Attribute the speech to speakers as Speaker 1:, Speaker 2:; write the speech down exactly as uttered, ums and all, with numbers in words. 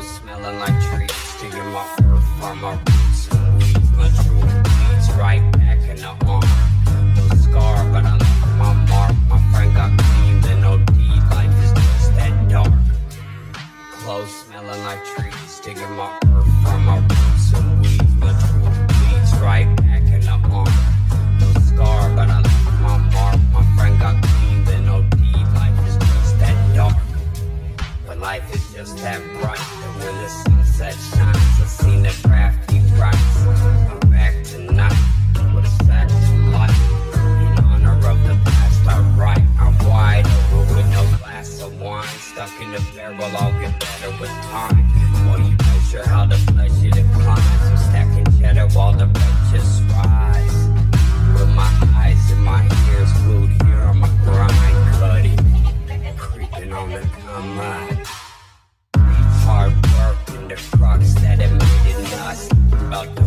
Speaker 1: Clothes smelling like trees, digging my earth from my roots and weeds. My true weeds right back in the arm. No scar, but I left my mark. My friend got cleaned and O D'd. Life is just that dark. Clothes smelling like trees, digging my earth from my roots and weeds. My true weeds right back in the arm. No scar, but I left my mark. My friend got cleaned and O D'd. Life is just that dark. But life is just that bright. And when the sunset shines, I've seen the crafty rights. I'm back tonight with a sack of light. In honor of the past, I write. I'm wide over with no glass of wine. Stuck in the barrel, I'll get better with time. While you measure how the pleasure declines, I'm stacking cheddar while the rent just rise. With my eyes and my ears glued here on my grind, cutty, creeping on the combine. Hard work and the crux that it made it nuts. About the